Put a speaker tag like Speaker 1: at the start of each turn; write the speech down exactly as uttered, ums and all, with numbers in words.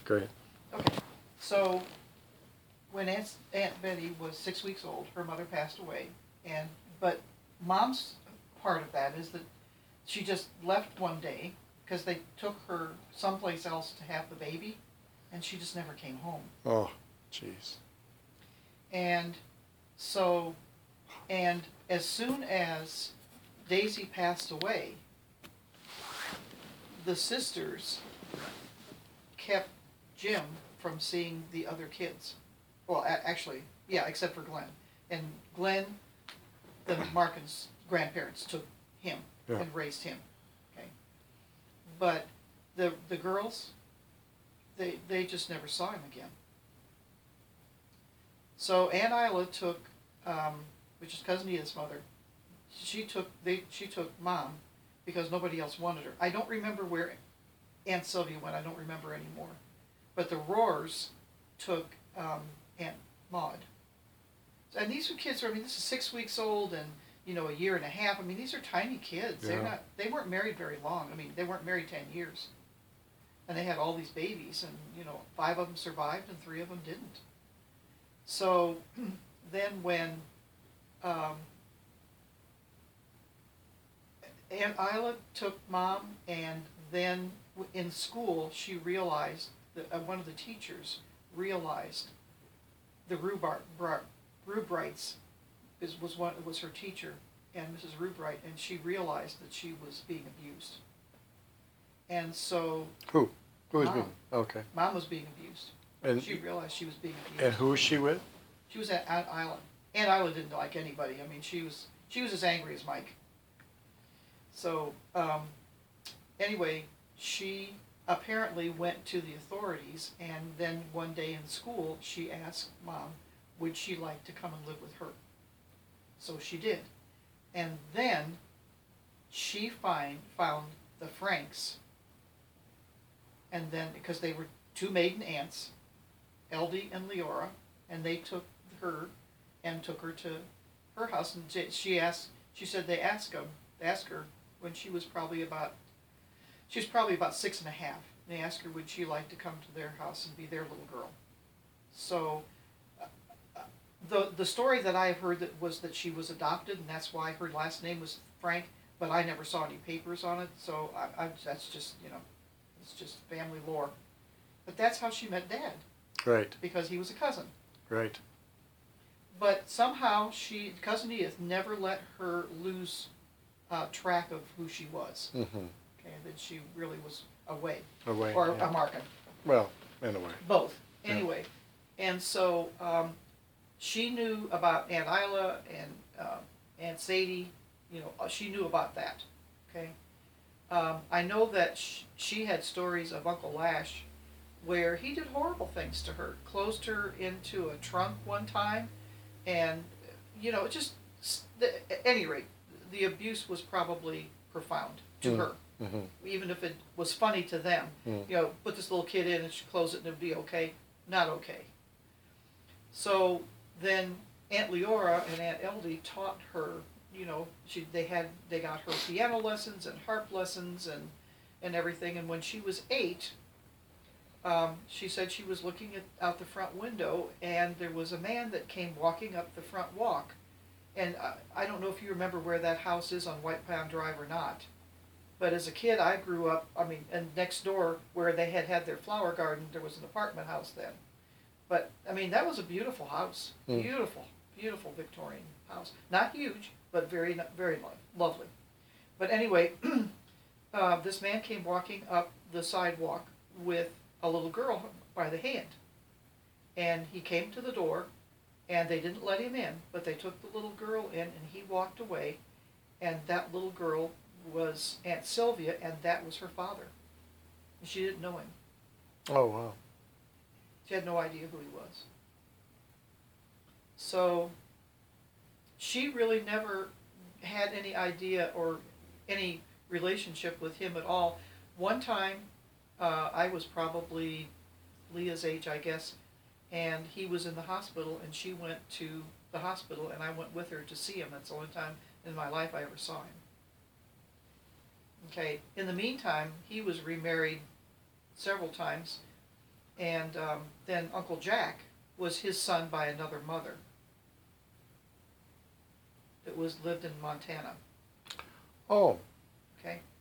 Speaker 1: Go ahead.
Speaker 2: Okay, so when Aunt, Aunt Betty was six weeks old, her mother passed away, and but Mom's part of that is that she just left one day because they took her someplace else to have the baby, and she just never came home.
Speaker 1: Oh, jeez.
Speaker 2: And so, and as soon as Daisy passed away, the sisters kept Jim from seeing the other kids. Well, a- actually, yeah, except for Glenn. And Glenn, the Markins' grandparents took him
Speaker 1: Yeah.
Speaker 2: and raised him. Okay, but the the girls, they they just never saw him again. So Aunt Isla took, um, which is Cousin Edith's mother. She took they she took Mom because nobody else wanted her. I don't remember where Aunt Sylvia went. I don't remember anymore. But the Roars took um, Aunt Maud. And these were kids. I mean, this is six weeks old, and you know, a year and a half. I mean, these are tiny kids. They're
Speaker 1: Yeah.
Speaker 2: not. They weren't married very long. I mean, they weren't married ten years, and they had all these babies, and you know, five of them survived, and three of them didn't. So then, when um, Aunt Isla took Mom, and then in school, she realized that uh, one of the teachers realized the Rubar, Bra, Rubrights is, was one was her teacher, and Missus Rubright, and she realized that she was being abused. And so
Speaker 1: Who? Who was
Speaker 2: Mom.
Speaker 1: being? Okay.
Speaker 2: Mom was being abused.
Speaker 1: And
Speaker 2: She realized she was being abused.
Speaker 1: and who was she with?
Speaker 2: She was at Aunt Isla. Aunt Isla didn't like anybody. I mean, she was she was as angry as Mike. So um, anyway, she apparently went to the authorities, and then one day in school, she asked Mom, would she like to come and live with her? So she did. And then she find, found the Franks, and then, because they were two maiden aunts, Eldie and Leora, and they took her and took her to her house, and she- she asked, she said they asked them, they asked her when she was probably about, she was probably about six and a half. They asked her would she like to come to their house and be their little girl. So uh, uh, the the story that I have heard that was that she was adopted, and that's why her last name was Frank, but I never saw any papers on it, so I, I, that's just, you know, it's just family lore. But that's how she met Dad,
Speaker 1: Right.
Speaker 2: because he was a cousin.
Speaker 1: Right.
Speaker 2: But somehow she, Cousin Edith, never let her lose uh, track of who she was.
Speaker 1: Mm-hmm.
Speaker 2: Okay, that she really was away,
Speaker 1: Away.
Speaker 2: or
Speaker 1: yeah.
Speaker 2: a Markin,
Speaker 1: Well, anyway.
Speaker 2: both.
Speaker 1: Yeah.
Speaker 2: Anyway, and so um, she knew about Aunt Isla and uh, Aunt Sadie. You know, uh, she knew about that. Okay, um, I know that sh- she had stories of Uncle Lash, where he did horrible things to her. Closed her into a trunk one time, and you know, it just the, at any rate, the abuse was probably profound to
Speaker 1: Mm.
Speaker 2: her.
Speaker 1: Mm-hmm.
Speaker 2: Even if it was funny to them,
Speaker 1: Mm.
Speaker 2: you know, put this little kid in and she close it and it'd be okay. Not okay. So then Aunt Leora and Aunt Eldie taught her, you know, she they had they got her piano lessons and harp lessons and and everything. And when she was eight, um, she said she was looking at out the front window, and there was a man that came walking up the front walk. And I, I don't know if you remember where that house is on White Pine Drive or not. But as a kid, I grew up, I mean, and next door where they had had their flower garden, there was an apartment house then. But, I mean, that was a beautiful house.
Speaker 1: Mm.
Speaker 2: Beautiful, beautiful Victorian house. Not huge, but very, very lo- lovely. But anyway, uh, this man came walking up the sidewalk with a little girl by the hand. And he came to the door, and they didn't let him in, but they took the little girl in, and he walked away, and that little girl was Aunt Sylvia, and that was her father. And she didn't know him.
Speaker 1: Oh, wow.
Speaker 2: She had no idea who he was. So she really never had any idea or any relationship with him at all. One time, uh, I was probably Leah's age, I guess, and he was in the hospital, and she went to the hospital, and I went with her to see him. That's the only time in my life I ever saw him. Okay, in the meantime, he was remarried several times, And um, then Uncle Jack was his son by another mother that was lived in Montana.
Speaker 1: Oh,
Speaker 2: Okay,